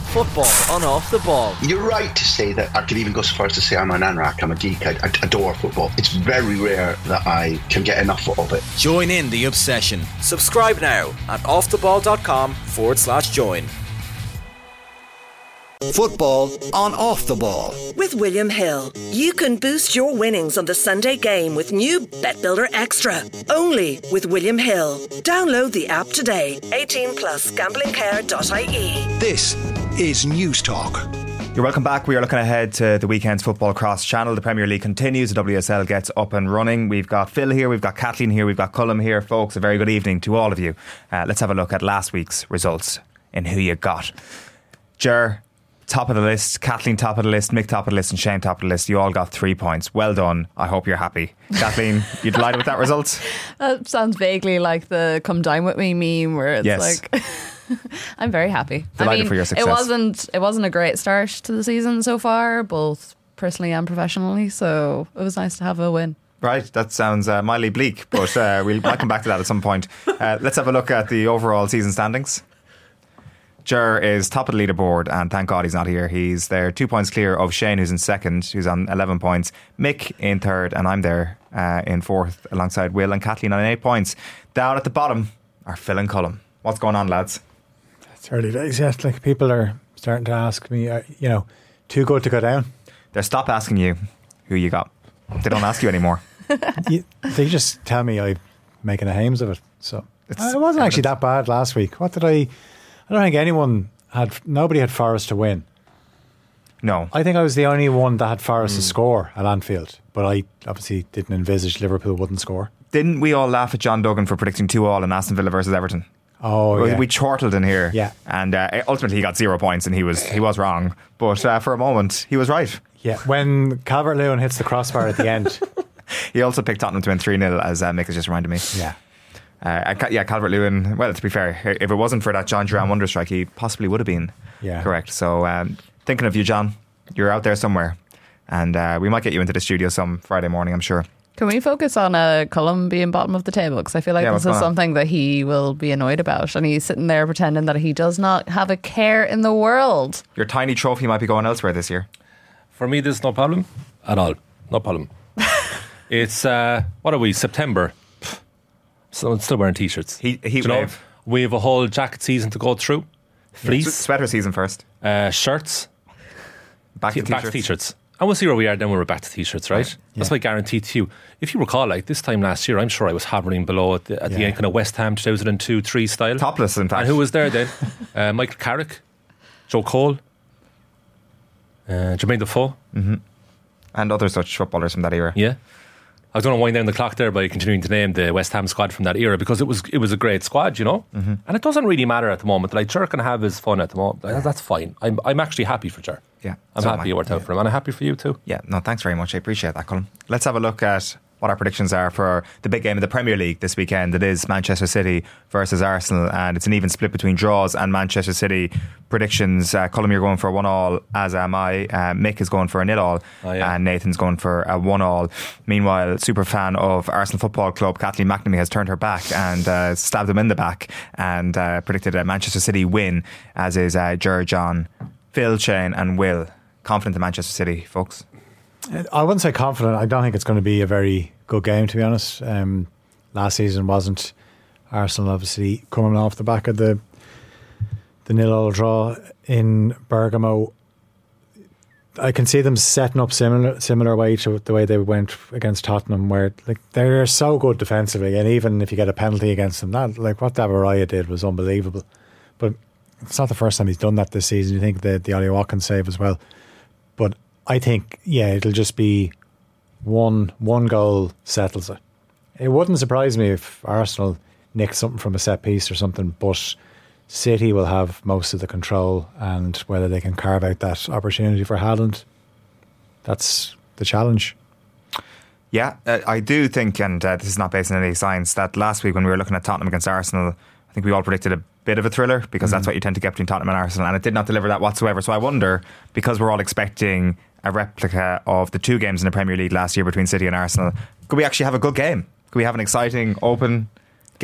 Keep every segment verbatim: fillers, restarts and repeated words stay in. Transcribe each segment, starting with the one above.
Football on Off the Ball. You're right to say that. I could even go so far as to say I'm an Anrak, I'm a geek, I, I adore football. It's very rare that I can get enough of it. Join in the obsession. Subscribe now at offtheball.com forward slash join. Football on Off the Ball. With William Hill. You can boost your winnings on the Sunday game with new Bet Builder Extra. Only with William Hill. Download the app today. eighteen plus gambling care dot I E. This is News Talk. You're welcome back. We are looking ahead to the weekend's football cross channel. The Premier League continues. The W S L gets up and running. We've got Phil here, we've got Kathleen here, we've got Cullum here. Folks, a very good evening to all of you. Uh, let's have a look at last week's results in who you got. Ger, top of the list. Kathleen, top of the list. Mick, top of the list. And Shane, top of the list. You all got three points. Well done. I hope you're happy. Kathleen, you delighted with that result? That sounds vaguely like the come dine with me meme where it's yes. like... I'm very happy. Delighted I mean, for your success. It wasn't, it wasn't a great start to the season so far, both personally and professionally. So it was nice to have a win. Right, that sounds uh, mildly bleak, but uh, we'll might come back to that at some point. Uh, let's have a look at the overall season standings. Ger is top of the leaderboard, and thank God he's not here. He's there two points clear of Shane, who's in second, who's on eleven points. Mick in third, and I'm there uh, in fourth alongside Will and Kathleen on eight points. Down at the bottom are Phil and Cullum. What's going on, lads? It's early days, yes. Like, people are starting to ask me, uh, you know, too good to go down. They stop asking you who you got. They don't ask you anymore. you, they just tell me I'm making a hames of it. So It's uh, it wasn't actually that bad last week. What did I... I don't think anyone had... Nobody had Forest to win. No. I think I was the only one that had Forest mm. to score at Anfield. But I obviously didn't envisage Liverpool wouldn't score. Didn't we all laugh at John Duggan for predicting two all in Aston Villa versus Everton? Oh, we, yeah. we chortled in here, yeah, and uh, ultimately he got zero points, and he was he was wrong. But uh, for a moment, he was right. Yeah, when Calvert-Lewin hits the crossbar at the end, he also picked Tottenham to win three nil, as uh, Mick has just reminded me. Yeah, uh, yeah, Calvert-Lewin. Well, to be fair, if it wasn't for that John Duran wonder strike, he possibly would have been yeah. correct. So, um, thinking of you, John, you're out there somewhere, and uh, we might get you into the studio some Friday morning, I'm sure. Can we focus on uh, Cullum being bottom of the table? Because I feel like yeah, this is something that he will be annoyed about. And he's sitting there pretending that he does not have a care in the world. Your tiny trophy might be going elsewhere this year. For me, there's no problem at all. No problem. It's, uh, what are we, September? So I'm still wearing t-shirts. Heat, heat Do you wave. know, we have a whole jacket season to go through. Fleece. Yeah, sweater season first. Uh, shirts. Back to T- back t-shirts. to t-shirts. And we'll see where we are then when we're back to t-shirts, right? right. That's yeah. my guarantee to you. If you recall, like this time last year, I'm sure I was hovering below at the, at yeah. the end, kind of West Ham two thousand two three style. Topless, in fact. And who was there then? uh, Michael Carrick, Joe Cole, uh, Jermaine Defoe. Mm-hmm. And other such footballers from that era. Yeah. I was going to wind down the clock there by continuing to name the West Ham squad from that era, because it was it was a great squad, you know. Mm-hmm. And it doesn't really matter at the moment. Like, Ger can have his fun at the moment. Like, that's fine. I'm I'm actually happy for Ger. Yeah, I'm so happy it worked out yeah. for him, and I'm happy for you too. Yeah, no, thanks very much. I appreciate that, Colin. Let's have a look at what our predictions are for the big game of the Premier League this weekend. It is Manchester City versus Arsenal, and it's an even split between draws and Manchester City predictions. Uh, Colin, you're going for a one all, as am I. Uh, Mick is going for a nil all, oh, yeah. and Nathan's going for a one all. Meanwhile, super fan of Arsenal Football Club, Kathleen McNamee, has turned her back and uh, stabbed him in the back and uh, predicted a Manchester City win, as is uh, Ger, John, Phil, Shane and Will. Confident in Manchester City, folks? I wouldn't say confident. I don't think it's going to be a very good game, to be honest. Um, last season wasn't. Arsenal obviously coming off the back of the the nil-all draw in Bergamo. I can see them setting up similar similar way to the way they went against Tottenham, where like they're so good defensively, and even if you get a penalty against them, that like what Davaraya did was unbelievable. But it's not the first time he's done that this season. You think the the Ollie Watkins save as well, but I think, yeah, it'll just be one one goal settles it. It wouldn't surprise me if Arsenal nick something from a set piece or something, but City will have most of the control, and whether they can carve out that opportunity for Haaland, that's the challenge. Yeah, uh, I do think, and uh, this is not based on any science, that last week when we were looking at Tottenham against Arsenal, I think we all predicted a bit of a thriller, because mm. that's what you tend to get between Tottenham and Arsenal, and it did not deliver that whatsoever. So I wonder, because we're all expecting a replica of the two games in the Premier League last year between City and Arsenal, could we actually have a good game? Could we have an exciting, open game?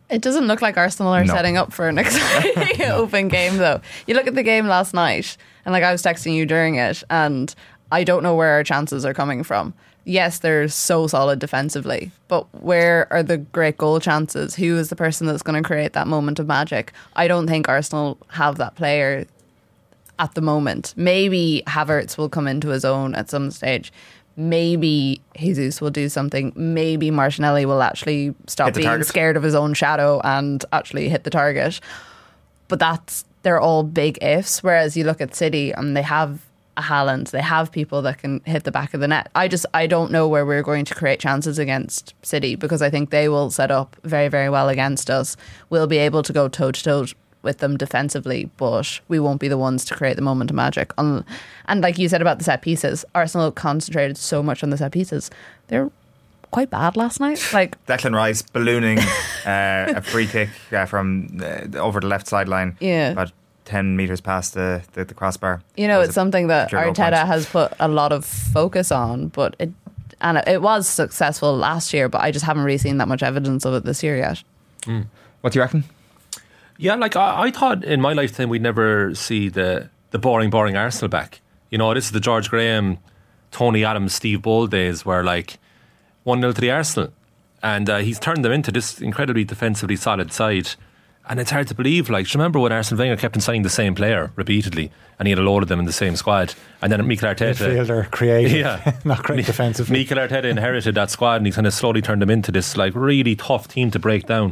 It doesn't look like Arsenal are No. setting up for an exciting open game, though. You look at the game last night, and like I was texting you during it, and I don't know where our chances are coming from. Yes, they're so solid defensively, but where are the great goal chances? Who is the person that's going to create that moment of magic? I don't think Arsenal have that player at the moment. Maybe Havertz will come into his own at some stage. Maybe Jesus will do something. Maybe Martinelli will actually stop Hit the being target. scared of his own shadow and actually hit the target. But that's they're all big ifs. Whereas you look at City and they have a Haaland, they have people that can hit the back of the net. I just I don't know where we're going to create chances against City, because I think they will set up very, very well against us. We'll be able to go toe to toe with them defensively, but we won't be the ones to create the moment of magic. Um, and like you said about the set pieces, Arsenal concentrated so much on the set pieces. They're quite bad last night. Like Declan Rice ballooning uh, a free kick uh, from uh, over the left sideline, Yeah. about ten metres past the, the, the crossbar. You know, That was it's a something that clear goal Arteta point. has put a lot of focus on, but it and it was successful last year, but I just haven't really seen that much evidence of it this year yet. What do you reckon? Yeah, like I, I thought in my lifetime we'd never see the the boring, boring Arsenal back. You know, this is the George Graham, Tony Adams, Steve Bold days where like one nil to the Arsenal, and uh, he's turned them into this incredibly defensively solid side. And it's hard to believe. Like, do you remember when Arsene Wenger kept on signing the same player repeatedly, and he had a load of them in the same squad, and then Mikel Arteta, Midfielder, creative, yeah, not great defensively. Mikel Arteta inherited that squad, and he kind of slowly turned them into this like really tough team to break down.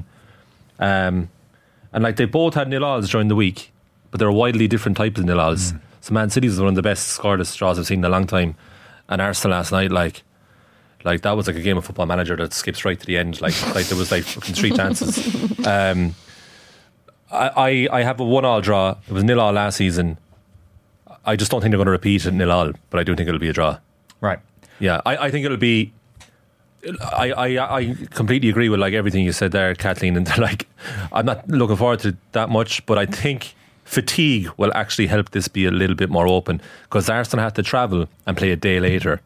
Um, and like they both had nil-alls during the week, but they're widely different types of nil-alls. Mm. So Man City's one of the best scoreless draws I've seen in a long time, and Arsenal last night, like. Like that was like a game of Football Manager that skips right to the end. Like, like there was like fucking three chances. Um, I, I I have a one-all draw. It was nil-all last season. I just don't think they're going to repeat it nil-all, but I do think it'll be a draw. Right. Yeah, I, I think it'll be. I, I I completely agree with like everything you said there, Kathleen. And like, I'm not looking forward to that much, but I think fatigue will actually help this be a little bit more open, because Arsenal have to travel and play a day later.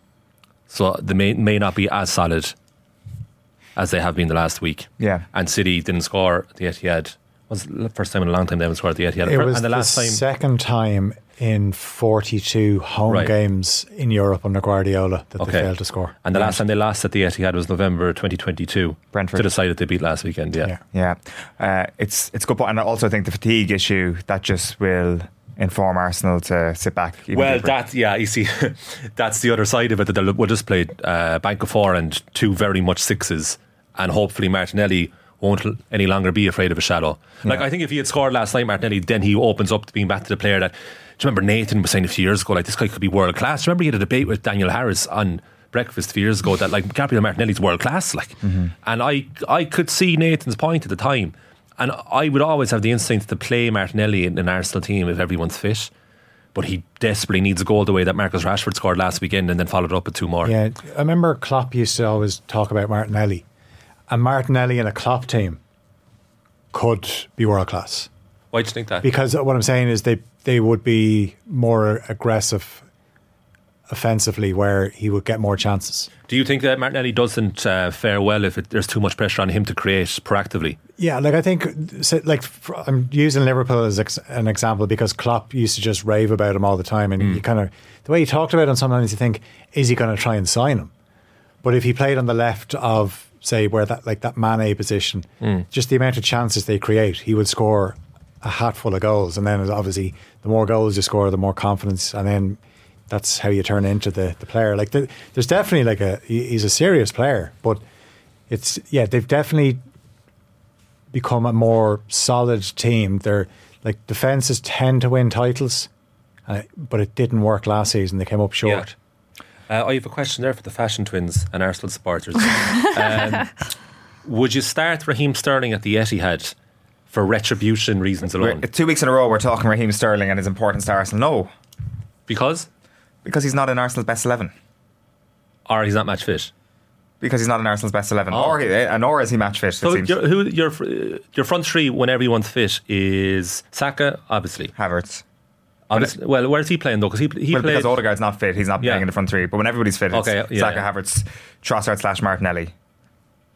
So they may, may not be as solid as they have been the last week. Yeah. And City didn't score at the Etihad. It was the first time in a long time they haven't scored at the Etihad. It was and the the, last time, second time in forty-two home Right. games in Europe under Guardiola that Okay. they failed to score. and the last time they lost at the Etihad was November twenty twenty-two. Brentford. To the side that they beat last weekend, yeah. Yeah. Yeah, uh, it's it's good point. And I also think the fatigue issue, that just will inform Arsenal to sit back even Well, deeper. that, yeah, you see, that's the other side of it, that they'll, we'll just play uh, bank of four and two very much sixes, and hopefully Martinelli won't l- any longer be afraid of a shadow. Like, Yeah. I think if he had scored last night, Martinelli, then he opens up to being back to the player that, do you remember Nathan was saying a few years ago, like, this guy could be world class? Do you remember he had a debate with Daniel Harris on breakfast a few years ago that, like, Gabriel Martinelli's world class, like, Mm-hmm. and I, I could see Nathan's point at the time, and I would always have the instinct to play Martinelli in an Arsenal team if everyone's fit. But he desperately needs a goal the way that Marcus Rashford scored last weekend and then followed up with two more. Yeah, I remember Klopp used to always talk about Martinelli, and Martinelli in a Klopp team could be world class, Why do you think that? because what I'm saying is they they would be more aggressive offensively, where he would get more chances. Do you think that Martinelli doesn't uh, fare well if it, there's too much pressure on him to create proactively? Yeah, like I think, so, like for, I'm using Liverpool as ex, an example because Klopp used to just rave about him all the time, and Mm. you kind of the way he talked about him, sometimes you think, is he going to try and sign him? But if he played on the left of, say, where that like that Mane position, Mm. just the amount of chances they create, he would score a hatful of goals, and then obviously the more goals you score, the more confidence, and then that's how you turn into the, the player. Like the, there's definitely like a he- he's a serious player, but it's yeah they've definitely become a more solid team. They're like defenses tend to win titles, uh, but it didn't work last season. They came up short. Uh, I have a question there for the Fashion Twins and Arsenal supporters. um, would you start Raheem Sterling at the Etihad for retribution reasons We're- alone? two weeks in a row we're talking Raheem Sterling and his importance to Arsenal. No, Because? because he's not in Arsenal's best eleven. Or he's not match fit? Because he's not in Arsenal's best eleven. Oh. Or, he- uh, nor is he match fit, it So seems. your, who, your, uh, your front three when everyone's fit is Saka, obviously. Havertz. obviously well, where's he playing though? Because he, he Well, played... because Odegaard's not fit, he's not Yeah. playing in the front three. But when everybody's fit, it's Okay, yeah, Saka, yeah. Havertz, Trossard slash Martinelli.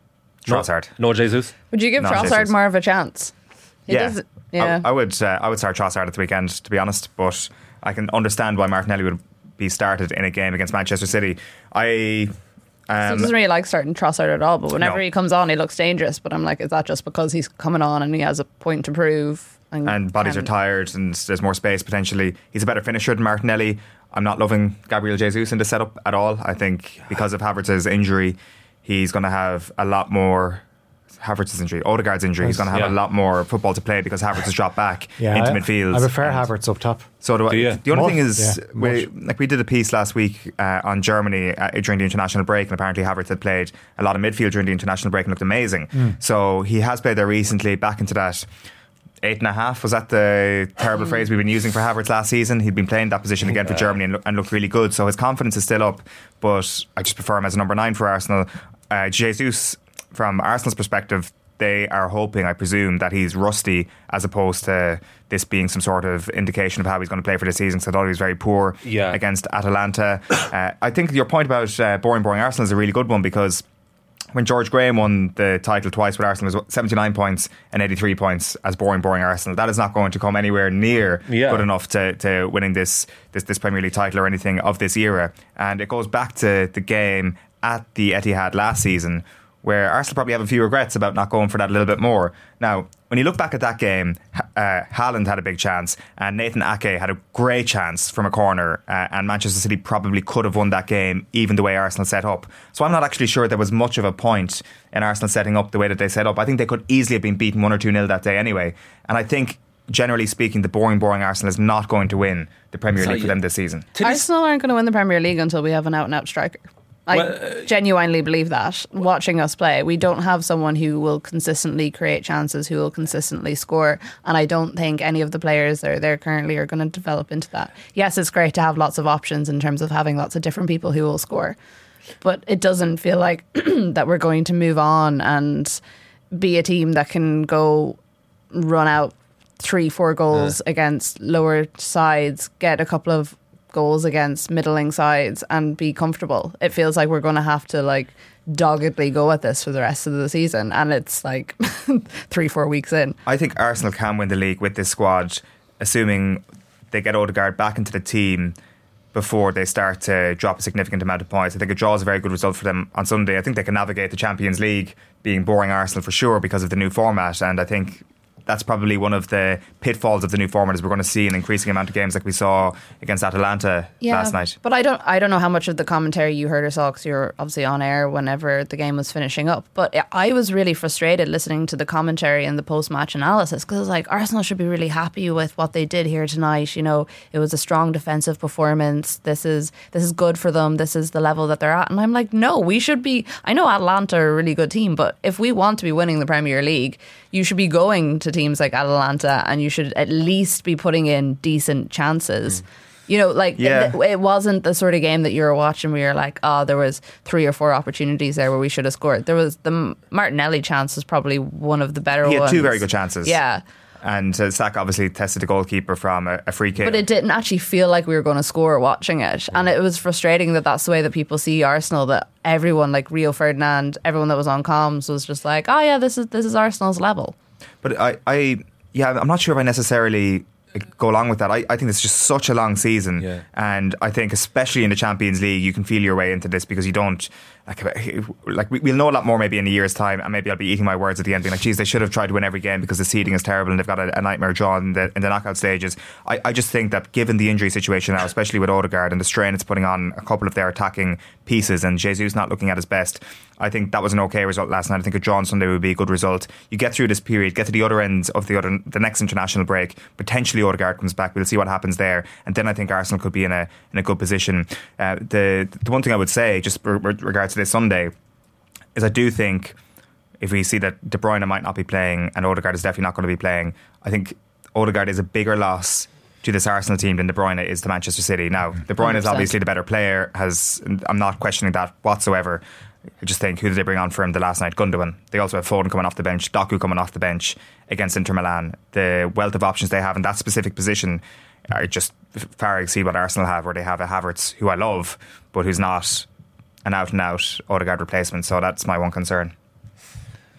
Trossard. No, no Jesus. Would you give No, Trossard Jesus. more of a chance? He Yeah, does- yeah. I, I would. Uh, I would start Trossard at the weekend, to be honest. But I can understand why Martinelli would be started in a game against Manchester City. I. So Um, he doesn't really like starting Trossard at all, but whenever No. he comes on, he looks dangerous. But I'm like, is that just because he's coming on and he has a point to prove? And, and bodies can- are tired and there's more space potentially. He's a better finisher than Martinelli. I'm not loving Gabriel Jesus in the setup at all. I think because of Havertz's injury, he's going to have a lot more. Havertz's injury, Odegaard's injury, he's going to have Yeah. a lot more football to play because Havertz has dropped back Yeah, into I, midfield. I prefer And Havertz up top. So do I. Do you? The only More- thing is, yeah, we, much. like we did a piece last week uh, on Germany uh, during the international break, and apparently Havertz had played a lot of midfield during the international break and looked amazing. Mm. So he has played there recently, back into that eight and a half. Was that the terrible phrase we've been using for Havertz last season? He'd been playing that position again for Germany and, look, and looked really good. So his confidence is still up, but I just prefer him as a number nine for Arsenal. Uh, Jesus, from Arsenal's perspective, they are hoping, I presume, that he's rusty as opposed to this being some sort of indication of how he's going to play for the season. So I thought he was very poor Yeah. against Atalanta. uh, I think your point about uh, boring, boring Arsenal is a really good one, because when George Graham won the title twice with Arsenal, it was seventy-nine points and eighty-three points as boring, boring Arsenal. That is not going to come anywhere near Yeah. good enough to, to winning this, this this Premier League title or anything of this era. And it goes back to the game at the Etihad last season, where Arsenal probably have a few regrets about not going for that a little bit more. Now, when you look back at that game, uh, Haaland had a big chance and Nathan Ake had a great chance from a corner, uh, and Manchester City probably could have won that game even the way Arsenal set up. So I'm not actually sure there was much of a point in Arsenal setting up the way that they set up. I think they could easily have been beaten one or two nil that day anyway. And I think, generally speaking, the boring, boring Arsenal is not going to win the Premier So League for you- them this season. To this- Arsenal aren't going to win the Premier League until we have an out-and-out striker. I Well, uh, genuinely believe that. Watching us play, we don't have someone who will consistently create chances, who will consistently score, and I don't think any of the players that are there currently are going to develop into that. Yes, it's great to have lots of options in terms of having lots of different people who will score, but it doesn't feel like that we're going to move on and be a team that can go run out three, four goals Yeah. against lower sides, get a couple of goals against middling sides and be comfortable. It feels like we're going to have to like doggedly go at this for the rest of the season, and it's like three, four weeks in. I think Arsenal can win the league with this squad, assuming they get Odegaard back into the team before they start to drop a significant amount of points. I think a draw is a very good result for them on Sunday. I think they can navigate the Champions League being boring Arsenal for sure because of the new format, and I think that's probably one of the pitfalls of the new format, is we're going to see an increasing amount of games like we saw against Atalanta last night. But I don't I don't know how much of the commentary you heard or saw, because you were obviously on air whenever the game was finishing up. But I was really frustrated listening to the commentary and the post-match analysis, because like, Arsenal should be really happy with what they did here tonight. You know, it was a strong defensive performance. This is this is good for them. This is the level that they're at. And I'm like, no, we should be. I know Atalanta are a really good team, but if we want to be winning the Premier League, you should be going to teams like Atalanta and you should at least be putting in decent chances. Mm. You know, like yeah. it, it wasn't the sort of game that you were watching where you're like, oh, there was three or four opportunities there where we should have scored. There was the Martinelli chance was probably one of the better ones. He had two very good chances. Yeah. And uh, Saka obviously tested the goalkeeper from a, a free kick. But it didn't actually feel like we were going to score watching it. And it was frustrating that that's the way that people see Arsenal, that everyone, like Rio Ferdinand, everyone that was on comms was just like, oh yeah, this is this is Arsenal's level. But I, I yeah, I'm not sure if I necessarily go along with that. I, I think it's just such a long season. Yeah. And I think especially in the Champions League, you can feel your way into this because you don't, like, like we'll know a lot more maybe in a year's time, and maybe I'll be eating my words at the end being like, geez, they should have tried to win every game because the seeding is terrible and they've got a, a nightmare draw in the, in the knockout stages. I, I just think that given the injury situation now, especially with Odegaard and the strain it's putting on a couple of their attacking pieces and Jesus not looking at his best, I think that was an okay result last night. I think a draw on Sunday would be a good result. You get through this period, get to the other end of the other the next international break, potentially Odegaard comes back, we'll see what happens there, and then I think Arsenal could be in a in a good position. Uh, the the one thing I would say, just with regards to this Sunday, is I do think if we see that De Bruyne might not be playing and Odegaard is definitely not going to be playing, I think Odegaard is a bigger loss to this Arsenal team than De Bruyne is to Manchester City. Now, De Bruyne one hundred percent is obviously the better player. Has I'm not questioning that whatsoever. I just think, who did they bring on for him the last night? Gundogan. They also have Foden coming off the bench, Doku coming off the bench against Inter Milan. The wealth of options they have in that specific position are just far exceed what Arsenal have, where they have a Havertz, who I love, but who's not an out-and-out Odegaard replacement. So that's my one concern.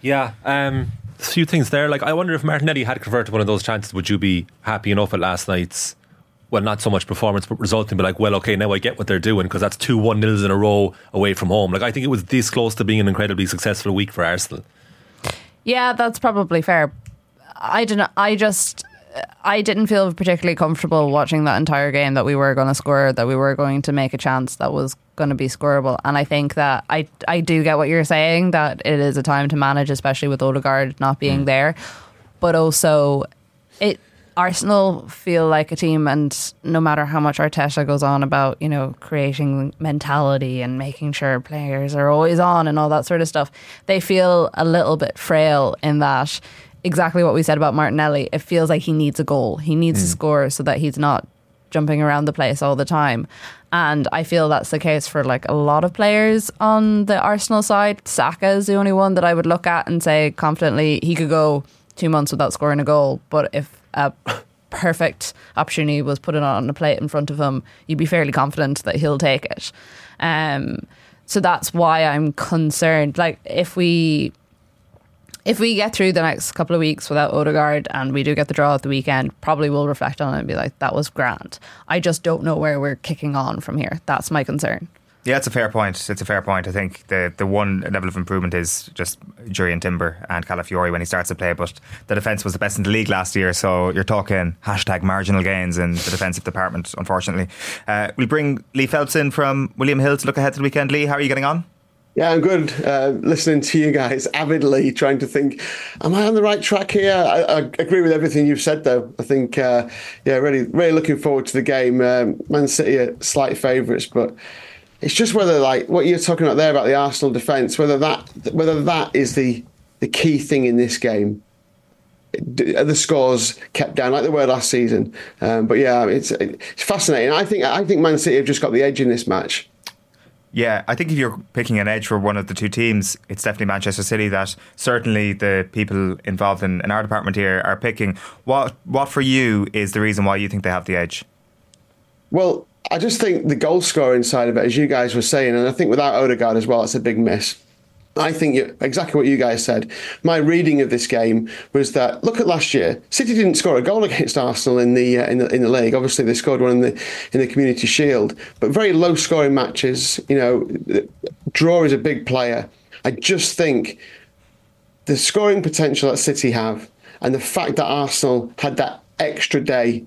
Yeah, um, a few things there. Like, I wonder if Martinelli had converted one of those chances, would you be happy enough at last night's, well, not so much performance, but resulting, but like, well, okay, now I get what they're doing, because that's two one nils in a row away from home. Like, I think it was this close to being an incredibly successful week for Arsenal. Yeah, that's probably fair. I don't know. I just, I didn't feel particularly comfortable watching that entire game, that we were going to score, that we were going to make a chance that was going to be scoreable. And I think that I, I do get what you're saying, that it is a time to manage, especially with Odegaard not being mm. there. But also, it Arsenal feel like a team, and no matter how much Arteta goes on about, you know, creating mentality and making sure players are always on and all that sort of stuff, they feel a little bit frail in that, exactly what we said about Martinelli, it feels like he needs a goal. He needs mm. to score so that he's not jumping around the place all the time. And I feel that's the case for like a lot of players on the Arsenal side. Saka is the only one that I would look at and say confidently he could go two months without scoring a goal, but if a perfect opportunity was put on a plate in front of him, you'd be fairly confident that he'll take it. Um, so that's why I'm concerned. Like, if we if we get through the next couple of weeks without Odegaard and we do get the draw at the weekend, probably we'll reflect on it and be like, that was grand. I just don't know where we're kicking on from here. That's my concern. Yeah, it's a fair point. It's a fair point. I think the the one level of improvement is just Jurriën Timber and Calafiori when he starts to play, but the defence was the best in the league last year, so you're talking hashtag marginal gains in the defensive department, unfortunately. Uh, we'll bring Lee Phelps in from William Hill to look ahead to the weekend. Lee, how are you getting on? Yeah, I'm good. Uh, listening to you guys avidly, trying to think, am I on the right track here? I, I agree with everything you've said, though. I think, uh, yeah, really, really looking forward to the game. Um, Man City are slight favourites, but it's just whether, like what you're talking about there about the Arsenal defence, whether that whether that is the the key thing in this game. Are the scores kept down like they were last season? Um, but yeah, it's it's fascinating. I think I think Man City have just got the edge in this match. Yeah, I think if you're picking an edge for one of the two teams, it's definitely Manchester City that certainly the people involved in, in our department here are picking. What what for you is the reason why you think they have the edge? Well, I just think the goal scoring side of it, as you guys were saying, and I think without Odegaard as well, it's a big miss. I think you, exactly what you guys said. My reading of this game was that, look at last year. City didn't score a goal against Arsenal in the uh, in the in the league. Obviously, they scored one in the in the Community Shield, but very low scoring matches. You know, draw is a big player. I just think the scoring potential that City have, and the fact that Arsenal had that extra day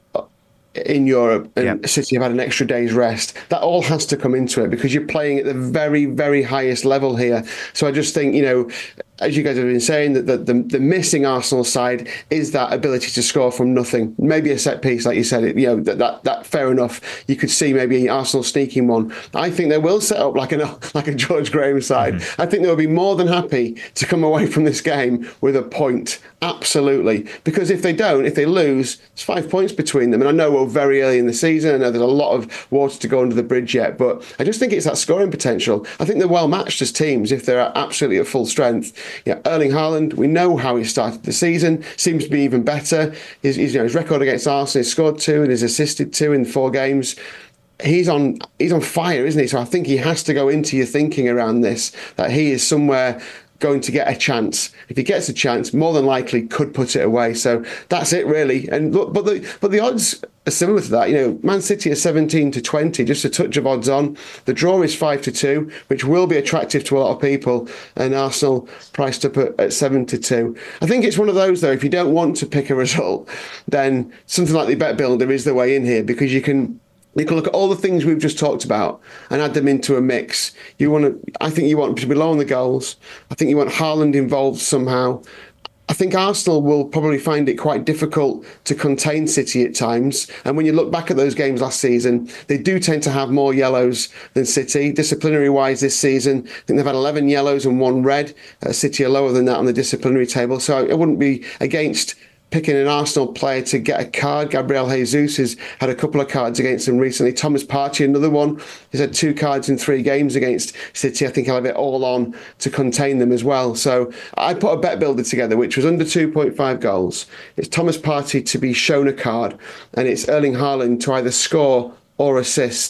in Europe and yep. City have had an extra day's rest, that all has to come into it, because you're playing at the very, very highest level here. So I just think, you know, as you guys have been saying, that the, the, the missing Arsenal side is that ability to score from nothing. Maybe a set piece, like you said, it, you know, that, that that fair enough. You could see maybe Arsenal sneaking one. I think they will set up like an like a George Graham side. Mm-hmm. I think they'll be more than happy to come away from this game with a point. Absolutely. Because if they don't, if they lose, it's five points between them. And I know we're very early in the season. I know there's a lot of water to go under the bridge yet, but I just think it's that scoring potential. I think they're well matched as teams if they're absolutely at full strength. Yeah, Erling Haaland, we know how he started the season, seems to be even better. His, his, you know, his record against Arsenal, he's scored two and he's assisted two in four games. He's on he's on fire, isn't he? So I think he has to go into your thinking around this, that he is somewhere going to get a chance. If he gets a chance, more than likely could put it away. So that's it, really. And look, but the but the odds are similar to that. You know, Man City are seventeen to twenty, just a touch of odds on. The draw is five to two, which will be attractive to a lot of people. And Arsenal priced up at, at seven to two. I think it's one of those, though, if you don't want to pick a result, then something like the Bet Builder is the way in here, because you can. You can look at all the things we've just talked about and add them into a mix. You want to, I think you want to be low on the goals. I think you want Haaland involved somehow. I think Arsenal will probably find it quite difficult to contain City at times. And when you look back at those games last season, they do tend to have more yellows than City. Disciplinary-wise this season, I think they've had eleven yellows and one red. Uh, City are lower than that on the disciplinary table. So I wouldn't be against picking an Arsenal player to get a card. Gabriel Jesus has had a couple of cards against them recently. Thomas Partey, another one. He's had two cards in three games against City. I think he'll have it all on to contain them as well. So I put a bet builder together, which was under two point five goals. It's Thomas Partey to be shown a card, and it's Erling Haaland to either score or assist.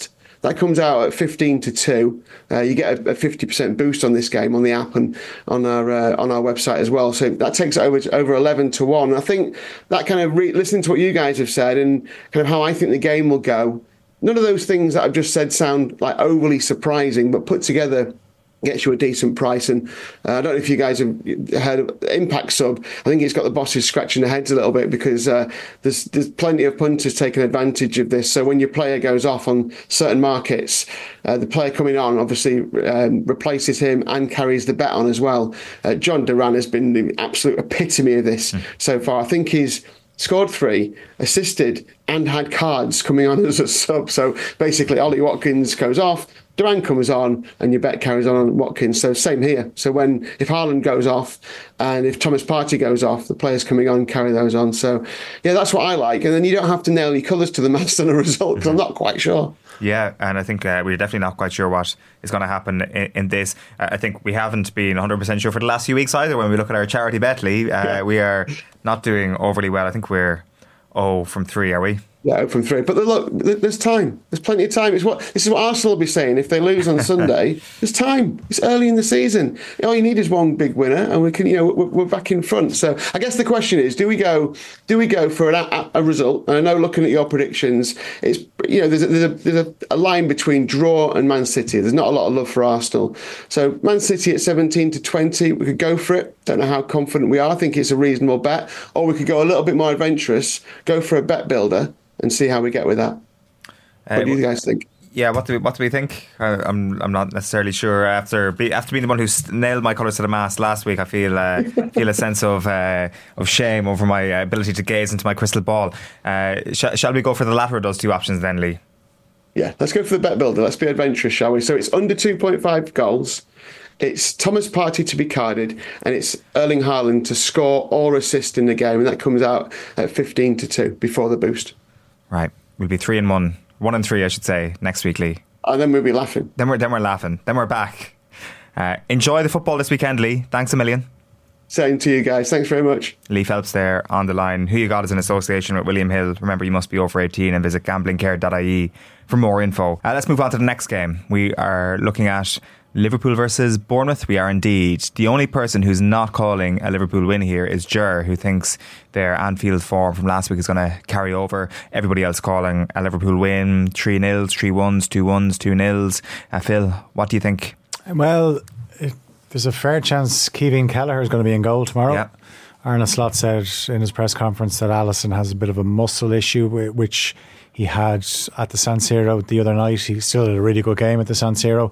That comes out at fifteen to two. Uh, you get a, a fifty percent boost on this game on the app and on our uh, on our website as well. So that takes it over to over eleven to one. And I think that kind of re- listening to what you guys have said and kind of how I think the game will go. None of those things that I've just said sound like overly surprising, but put together gets you a decent price. And uh, I don't know if you guys have heard of Impact Sub. I think it's got the bosses scratching their heads a little bit because uh, there's there's plenty of punters taking advantage of this. So when your player goes off on certain markets, uh, the player coming on obviously um, replaces him and carries the bet on as well. Uh, John Duran has been the absolute epitome of this mm. so far. I think he's scored three, assisted, and had cards coming on as a sub. So basically, Ollie Watkins goes off, Duran comes on, and your bet carries on on Watkins. So same here. So when if Haaland goes off, and if Thomas Partey goes off, the players coming on carry those on. So yeah, that's what I like. And then you don't have to nail your colours to the mast on a result because I'm not quite sure. Yeah, and I think uh, we're definitely not quite sure what is going to happen in, in this. Uh, I think we haven't been one hundred percent sure for the last few weeks either. When we look at our charity bet, Lee, uh, yeah. we are not doing overly well. I think we're oh from three, are we? Yeah, from three. But look, there's time. There's plenty of time. It's what this is what Arsenal will be saying if they lose on Sunday. There's time. It's early in the season. All you need is one big winner, and we can, you know, we're, we're back in front. So I guess the question is, do we go? Do we go for an, a, a result? And I know, looking at your predictions, it's you know, there's a, there's a there's a, a line between draw and Man City. There's not a lot of love for Arsenal. So Man City at seventeen to twenty, we could go for it. Don't know how confident we are. I think it's a reasonable bet. Or we could go a little bit more adventurous, go for a bet builder, and see how we get with that. What uh, do you guys think? Yeah, what do we, what do we think? Uh, I'm I'm not necessarily sure. After be, after being the one who nailed my colours to the mast last week, I feel uh, feel a sense of uh, of shame over my ability to gaze into my crystal ball. Uh, sh- shall we go for the latter of those two options then, Lee? Yeah, let's go for the bet builder. Let's be adventurous, shall we? So it's under two point five goals. It's Thomas Partey to be carded, and it's Erling Haaland to score or assist in the game, and that comes out at fifteen to two before the boost. Right, we'll be three and one, one and three, I should say, next week, Lee. And then we'll be laughing. Then we're then we're laughing. Then we're back. Uh, enjoy the football this weekend, Lee. Thanks a million. Same to you guys. Thanks very much. Lee Phelps there on the line. Who you got is in association with William Hill. Remember, you must be over eighteen and visit gambling care dot I E for more info. Uh, let's move on to the next game. We are looking at Liverpool versus Bournemouth. We are indeed. The only person who's not calling a Liverpool win here is Ger, who thinks their Anfield form from last week is going to carry over. Everybody else calling a Liverpool win. Three nils, three ones, two ones, two nils. Uh, Phil, what do you think? Well, it, there's a fair chance Kevin Kelleher is going to be in goal tomorrow. Yeah. Arne Slot said in his press conference that Alisson has a bit of a muscle issue, which he had at the San Siro the other night. He still had a really good game at the San Siro.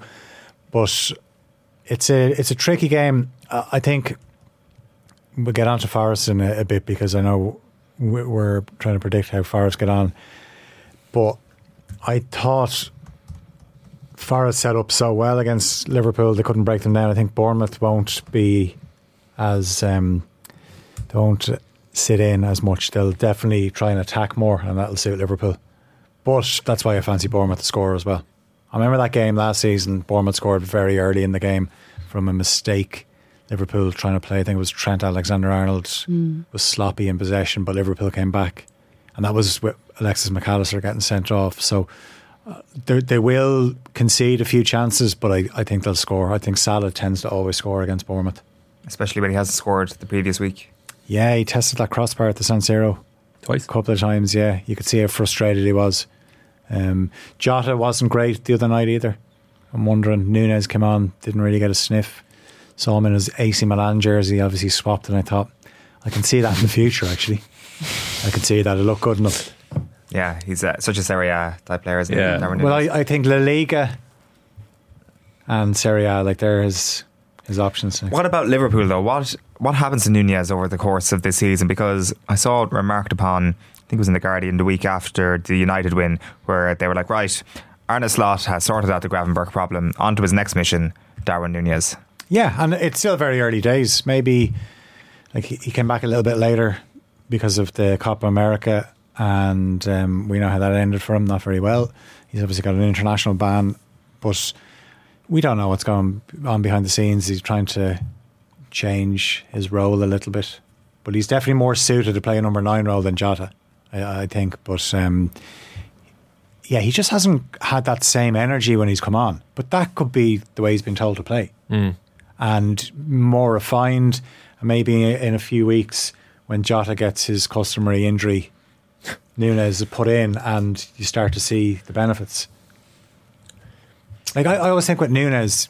But it's a it's a tricky game. Uh, I think we'll get on to Forest in a, a bit because I know we're trying to predict how Forest get on. But I thought Forest set up so well against Liverpool, they couldn't break them down. I think Bournemouth won't be as... Um, they won't sit in as much. They'll definitely try and attack more, and that'll suit Liverpool. But that's why I fancy Bournemouth to score as well. I remember that game last season. Bournemouth scored very early in the game from a mistake. Liverpool trying to play, I think it was Trent Alexander-Arnold mm. was sloppy in possession, but Liverpool came back, and that was with Alexis McAllister getting sent off. So uh, they will concede a few chances, but I, I think they'll score. I think Salah tends to always score against Bournemouth, especially when he hasn't scored the previous week. Yeah, he tested that crossbar at the San Siro twice, a couple of times. Yeah, you could see how frustrated he was. Um, Jota wasn't great the other night either. I'm wondering, Nunez came on, didn't really get a sniff. Saw him in his A C Milan jersey, obviously swapped, and I thought, I can see that in the future actually. I can see that, it looked good enough. Yeah, he's uh, such a Serie A type player, isn't yeah. he? Well, I, I think La Liga and Serie A, like, they're his, his options. What about Liverpool though? What what happens to Nunez over the course of this season? Because I saw it remarked upon, I think it was in The Guardian the week after the United win, where they were like, right, Arne Slot has sorted out the Gravenberch problem, on to his next mission, Darwin Nunez. Yeah, and it's still very early days. Maybe like he came back a little bit later because of the Copa America, and um, we know how that ended for him, not very well. He's obviously got an international ban, but we don't know what's going on behind the scenes. He's trying to change his role a little bit, but he's definitely more suited to play a number nine role than Jota, I, I think. But um, yeah, he just hasn't had that same energy when he's come on. But that could be the way he's been told to play. Mm. And more refined, and maybe in a few weeks when Jota gets his customary injury, Núñez is put in and you start to see the benefits. Like I, I always think with Núñez,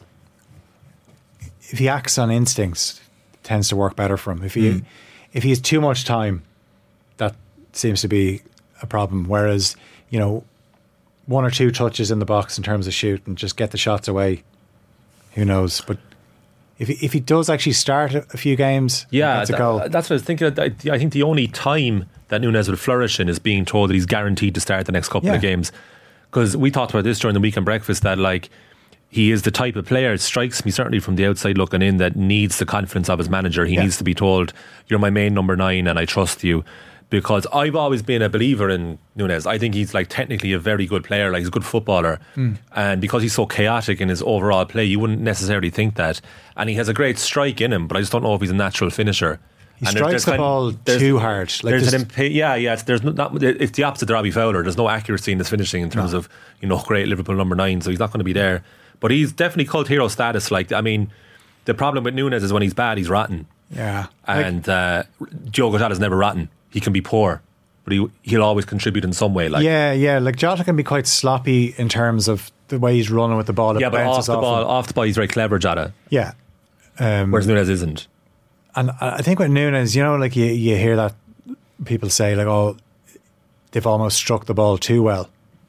if he acts on instincts, it tends to work better for him. If he mm. if he has too much time, that seems to be a problem. Whereas, you know, one or two touches in the box in terms of shoot and just get the shots away, who knows? But if he, if he does actually start a, a few games, yeah, that's a goal. That, that's what I was thinking. I, I think the only time that Núñez would flourish in is being told that he's guaranteed to start the next couple yeah. of games. Because we talked about this during the weekend breakfast, that like he is the type of player, it strikes me certainly from the outside looking in, that needs the confidence of his manager. He yeah. needs to be told, you're my main number nine and I trust you. Because I've always been a believer in Núñez. I think he's like technically a very good player, like he's a good footballer. Mm. And because he's so chaotic in his overall play, you wouldn't necessarily think that. And he has a great strike in him, but I just don't know if he's a natural finisher. He and strikes the ball too hard. Like there's an impa- yeah, yeah. It's, there's not, it's the opposite of Robbie Fowler. There's no accuracy in his finishing in terms no. of, you know, great Liverpool number nine, so he's not going to be there. But he's definitely cult hero status. Like, I mean, the problem with Núñez is when he's bad, he's rotten. Yeah. And uh, Diogo Jota's never rotten. He can be poor, but he, he'll always contribute in some way. Like Yeah, yeah. Like Jota can be quite sloppy in terms of the way he's running with the ball. Yeah, but off the ball, off the ball, he's very clever, Jota. Yeah. Um, Whereas Núñez isn't. And I think with Núñez, you know, like you, you hear that people say, like, oh, they've almost struck the ball too well.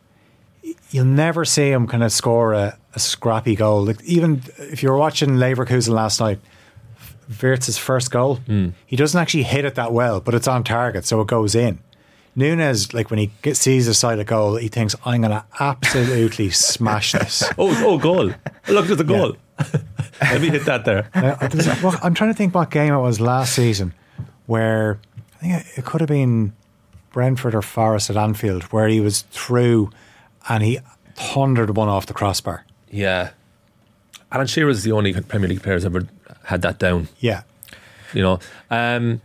You'll never see him kind of score a, a scrappy goal. Like even if you were watching Leverkusen last night, Wirtz's first goal, mm. he doesn't actually hit it that well, but it's on target, so it goes in. Núñez, like when he gets, sees a side of goal, he thinks, I'm going to absolutely smash this. Oh, oh, goal. Look, there's a goal. Yeah. Let me hit that there. Now, I'm trying to think what game it was last season where I think it could have been Brentford or Forest at Anfield, where he was through and he thundered one off the crossbar. Yeah. Alan Shearer is the only Premier League player who's ever had that down. Yeah. You know, um,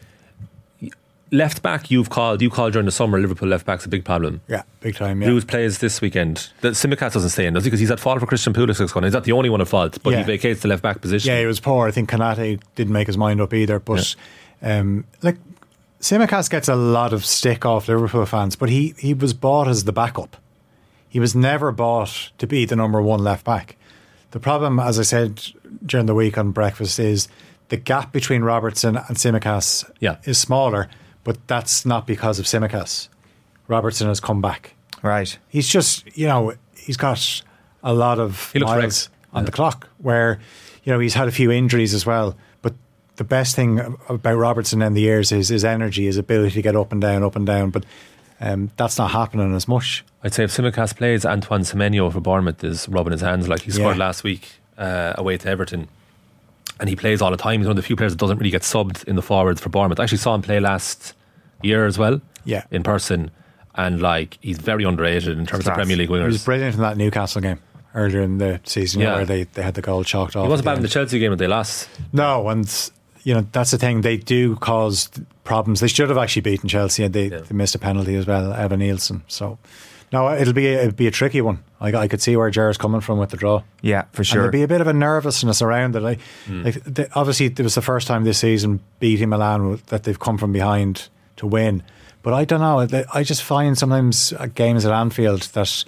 left back you've called, you called during the summer, Liverpool left back's a big problem. Yeah, big time, yeah. Who plays this weekend? Tsimikas doesn't stay in, does he? Because he's at fault for Christian Pulisic's gone. He's not the only one at fault, but yeah. he vacates the left back position. Yeah, he was poor. I think Konate didn't make his mind up either. But yeah. um, like Tsimikas gets a lot of stick off Liverpool fans, but he, he was bought as the backup. He was never bought to be the number one left back. The problem, as I said during the week on breakfast, is the gap between Robertson and Tsimikas yeah. is smaller, but that's not because of Tsimikas. Robertson has come back. Right. He's just, you know, he's got a lot of he looks miles wrecked. on yeah. the clock where, you know, he's had a few injuries as well. But the best thing about Robertson in the years is his energy, his ability to get up and down, up and down. But um, that's not happening as much. I'd say if Tsimikas plays, Antoine Semenyo for Bournemouth is rubbing his hands like he scored yeah. last week uh, away to Everton. And he plays all the time. He's one of the few players that doesn't really get subbed in the forwards for Bournemouth. I actually saw him play last year as well, yeah, in person, and like he's very underrated in terms of Premier League wingers. He was brilliant in that Newcastle game earlier in the season, yeah. where they, they had the goal chalked off. He wasn't bad in the Chelsea game that they lost. No, and you know that's the thing. They do cause problems. They should have actually beaten Chelsea, and they, yeah. they missed a penalty as well, Evan Nielsen. So no, it'll be a, it'll be a tricky one. I, I could see where Gerard's coming from with the draw. Yeah, for sure. And there'd be a bit of a nervousness around it. Like, mm. like the, obviously, it was the first time this season beating Milan that they've come from behind to win. But I don't know. I just find sometimes at games at Anfield that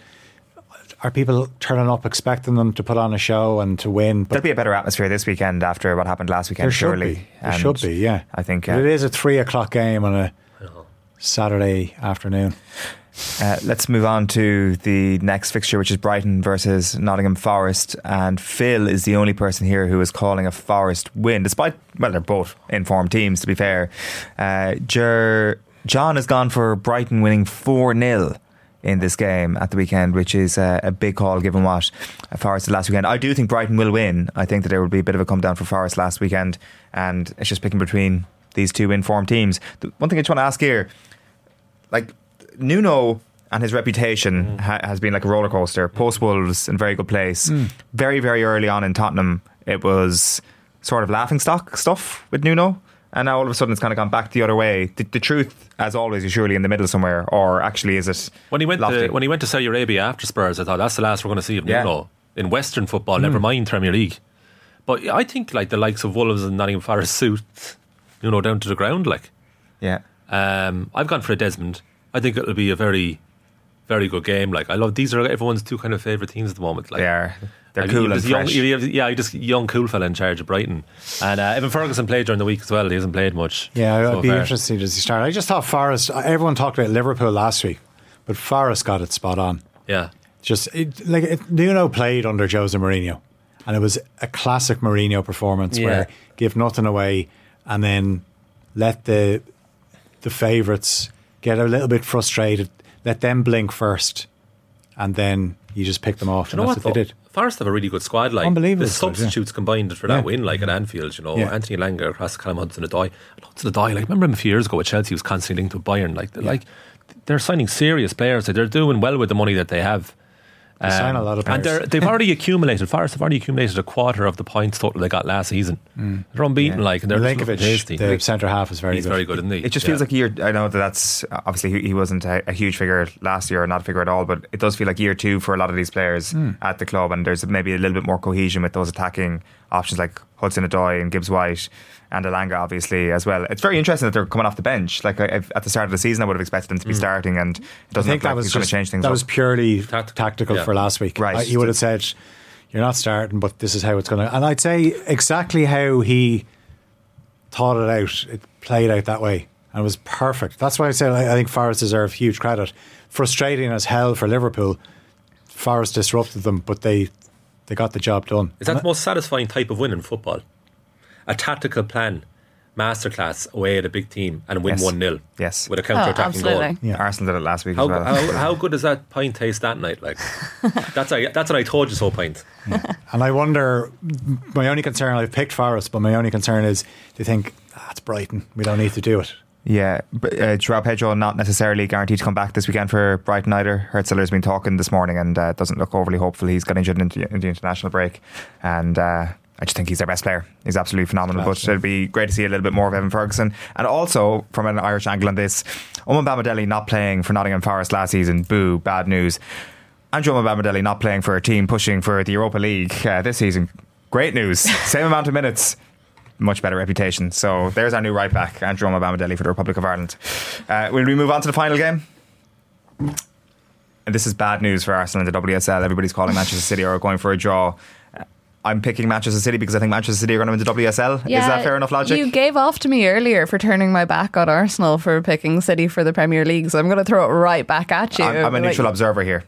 are people turning up expecting them to put on a show and to win. But there'll be a better atmosphere this weekend after what happened last weekend, there should surely. Be. There should be, yeah. I think uh, it is a three o'clock game on a Saturday afternoon. Uh, let's move on to the next fixture, which is Brighton versus Nottingham Forest. And Phil is the only person here who is calling a Forest win, despite, well, they're both informed teams, to be fair. Uh, Jer- John has gone for Brighton winning four nil in this game at the weekend, which is uh, a big call given what Forest did last weekend. I do think Brighton will win. I think that there will be a bit of a come down for Forest last weekend, and it's just picking between these two informed teams. The one thing I just want to ask here, like, Nuno and his reputation mm. ha- has been like a roller coaster. Post Wolves in very good place. Mm. Very, very early on in Tottenham, it was sort of laughing stock stuff with Nuno. and now all of a sudden it's kind of gone back the other way. The, the truth, as always, is surely in the middle somewhere, or actually is it when he went lofty? to when he went to Saudi Arabia after Spurs? I thought that's the last we're going to see of Yeah. Nuno in Western football. Mm. Never mind Premier League. But I think like the likes of Wolves and Nottingham Forest suit Nuno down to the ground. Like, yeah, um, I've gone for a Desmond. I think it'll be a very, very good game. Like, I love these are everyone's two kind of favourite teams at the moment. Like, they are. They're like, cool he and was young, fresh. he- he- yeah, he just young cool fella in charge of Brighton. And uh, Evan Ferguson played during the week as well. He hasn't played much. Yeah, so I'd be far. interested to see start. I just thought Forest. Everyone talked about Liverpool last week, but Forest got it spot on. Yeah, Just it, like it, Nuno played under Jose Mourinho, and it was a classic Mourinho performance Yeah. where give nothing away and then let the the favourites get a little bit frustrated, let them blink first, and then you just pick them off. Do you and know that's what, what they though? did. Forest have a really good squad. Like, Unbelievable the squad, substitutes combined for Yeah. that win, like at Anfield. You know, Yeah. Anthony Langer across Callum Hudson-Odoi. Hudson-Odoi, like, remember him a few years ago at Chelsea? He was constantly linked with Bayern. Like, they're, like they're signing serious players. Like, they're doing well with the money that they have. They sign a lot of and players. they're, they've already accumulated. Forest have already accumulated a quarter of the points total they got last season. Mm. They're unbeaten, Yeah. like, and they're just looking Milinkovic, tasty. the centre half, is very He's good. very good, isn't he? It just Yeah. feels like year. I know that that's obviously he, he wasn't a, a huge figure last year, or not a figure at all. But it does feel like year two for a lot of these players Mm. at the club, and there's maybe a little bit more cohesion with those attacking options like Hudson-Odoi and Gibbs White and Elanga, obviously as well. It's very interesting that they're coming off the bench. Like I, at the start of the season, I would have expected them to be Mm. starting, and it I doesn't think look that like was he's going to just, change things. that up. was purely Tactical. tactical Yeah. for last week. Right. I, he would have said, "You're not starting, but this is how it's going to." And I'd say exactly how he thought it out. It played out that way, and it was perfect. That's why I said I, I think Forest deserve huge credit. Frustrating as hell for Liverpool. Forest disrupted them, but they they got the job done. Is that the most satisfying type of win in football? A tactical plan, masterclass away at a big team and win Yes. one nil. Yes. With a counter-attacking goal. absolutely. Yeah. Arsenal did it last week How, as well. how, how good does that pint taste that night? Like, that's a, that's an I told you so pint. And I wonder, my only concern, I've picked Forest, but my only concern is they think, ah, it's Brighton, we don't need to do it. Yeah, but, uh, João Pedro not necessarily guaranteed to come back this weekend for Brighton either. Hertzler's been talking this morning and uh, doesn't look overly hopeful. He's got injured into in the international break, and uh, I just think he's their best player. He's absolutely phenomenal. But it'll be great to see a little bit more of Evan Ferguson. And also, from an Irish angle on this, Oman Bamadelli not playing for Nottingham Forest last season. Boo, bad news. Andrew Oman Bamadelli not playing for a team pushing for the Europa League uh, this season. Great news. Same amount of minutes. Much better reputation. So there's our new right back, Andrew Bamadelli for the Republic of Ireland. Uh, will we move on to the final game? And this is bad news for Arsenal in the W S L. Everybody's calling Manchester City or going for a draw. Uh, I'm picking Manchester City because I think Manchester City are going to win the W S L. Yeah, is that fair enough logic? You gave off to me earlier for turning my back on Arsenal for picking City for the Premier League, so I'm going to throw it right back at you. I'm, I'm a Like, neutral observer here.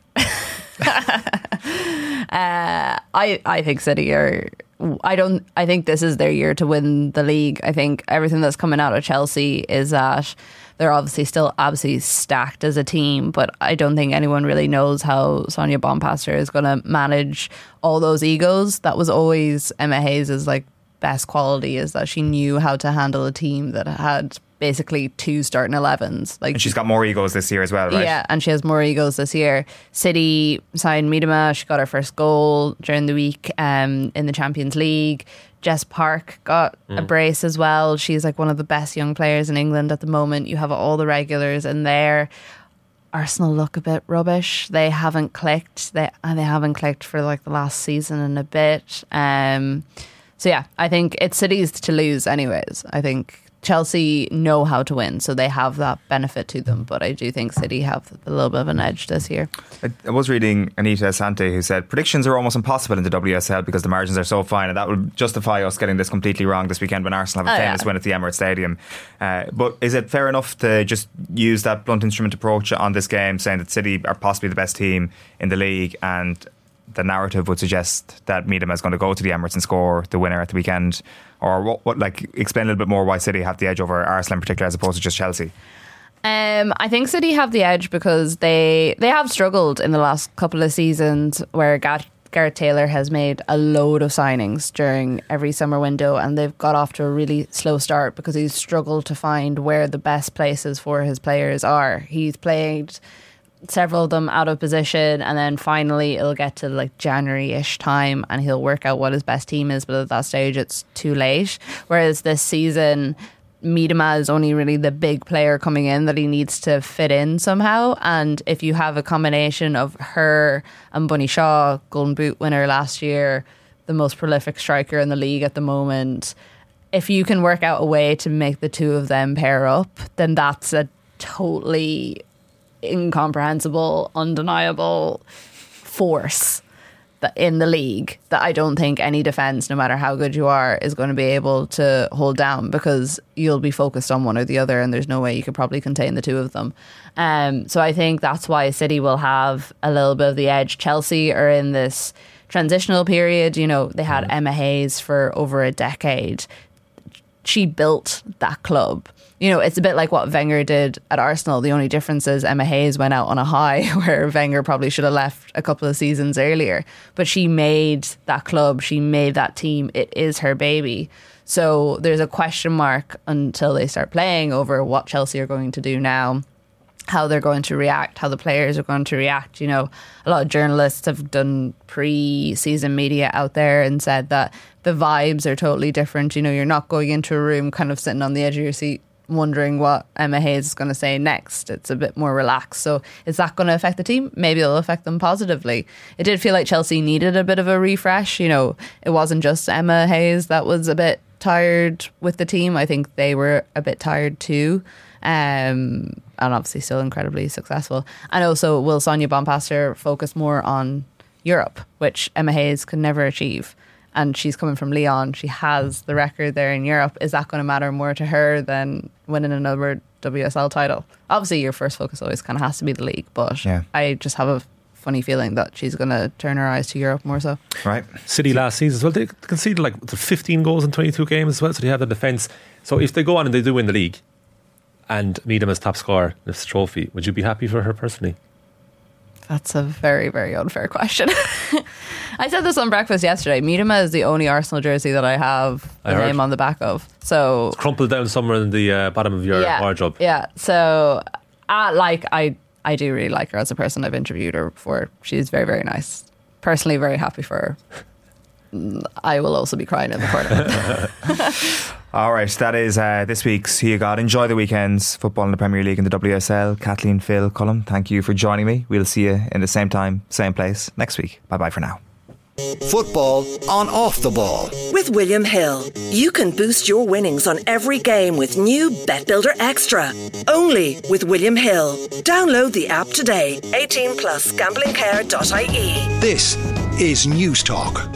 Uh, I I think City are. I don't. I think this is their year to win the league. I think everything that's coming out of Chelsea is that they're obviously still absolutely stacked as a team, but I don't think anyone really knows how Sonia Bonpastor is going to manage all those egos. That was always Emma Hayes' like best quality, is that she knew how to handle a team that had basically two starting elevens. Like, And she's got more egos this year as well, right? yeah, and she has more egos this year. City signed Miedema. She got her first goal during the week um, in the Champions League. Jess Park got a brace as well. She's like one of the best young players in England at the moment. You have all the regulars in there. Arsenal look a bit rubbish. They haven't clicked. They and they haven't clicked for like the last season and a bit. Um, so yeah, I think it's City's to lose anyways. I think Chelsea know how to win, so they have that benefit to them. But I do think City have a little bit of an edge this year. I, I was reading Anita Asante, who said predictions are almost impossible in the W S L because the margins are so fine, and that would justify us getting this completely wrong this weekend when Arsenal have a Oh, famous yeah. win at the Emirates Stadium. Uh, but is it fair enough to just use that blunt instrument approach on this game, saying that City are possibly the best team in the league, and the narrative would suggest that Miedema is going to go to the Emirates and score the winner at the weekend? Or what, what like explain a little bit more why City have the edge over Arsenal in particular as opposed to just Chelsea? Um, I think City have the edge because they they have struggled in the last couple of seasons, where Gar- Gareth Taylor has made a load of signings during every summer window, and they've got off to a really slow start because he's struggled to find where the best places for his players are. He's played several of them out of position, and then finally it'll get to like January-ish time and he'll work out what his best team is, but at that stage it's too late. Whereas this season, Miedema is only really the big player coming in that he needs to fit in somehow. And if you have a combination of her and Bunny Shaw, Golden Boot winner last year, the most prolific striker in the league at the moment, if you can work out a way to make the two of them pair up, then that's a totally incomprehensible, undeniable force that in the league that I don't think any defence, no matter how good you are, is going to be able to hold down, because you'll be focused on one or the other and there's no way you could probably contain the two of them. Um, so I think that's why City will have a little bit of the edge. Chelsea are in this transitional period. You know, they had Emma Hayes for over a decade. She built that club. You know, it's a bit like what Wenger did at Arsenal. The only difference is Emma Hayes went out on a high, where Wenger probably should have left a couple of seasons earlier. But she made that club, she made that team. It is her baby. So there's a question mark until they start playing over what Chelsea are going to do now, how they're going to react, how the players are going to react. You know, a lot of journalists have done pre-season media out there and said that the vibes are totally different. You know, you're not going into a room kind of sitting on the edge of your seat wondering what Emma Hayes is going to say next. It's a bit more relaxed. So is that going to affect the team? Maybe it'll affect them positively. It did feel like Chelsea needed a bit of a refresh. You know, it wasn't just Emma Hayes that was a bit tired with the team. I think they were a bit tired too. Um, and obviously still incredibly successful. And also, will Sonia Bonpastor focus more on Europe, which Emma Hayes could never achieve? And she's coming from Lyon. She has the record there in Europe. Is that going to matter more to her than winning another W S L title? Obviously, your first focus always kind of has to be the league, but yeah. I just have a funny feeling that she's going to turn her eyes to Europe more so. Right. City last season as well, they conceded like fifteen goals in twenty-two games as well, so they have the defence. So if they go on and they do win the league, and Miedema as top scorer, this trophy, would you be happy for her personally? That's a very, very unfair question. I said this on breakfast yesterday. Miedema is the only Arsenal jersey that I have the name on the back of. So it's crumpled down somewhere in the uh, bottom of your yeah, wardrobe. Yeah. So, uh, like, I, I do really like her as a person. I've interviewed her before. She's very, very nice. Personally, very happy for her. I will also be crying in the corner. All right, that is uh, this week's Who You Got. Enjoy the weekends, football in the Premier League and the W S L. Kathleen, Phil, Colm, thank you for joining me. We'll see you in the same time, same place next week. Bye bye for now. Football on Off the Ball. With William Hill, you can boost your winnings on every game with new Bet Builder Extra. Only with William Hill. Download the app today. eighteen plus gambling care dot I E. This is News Talk.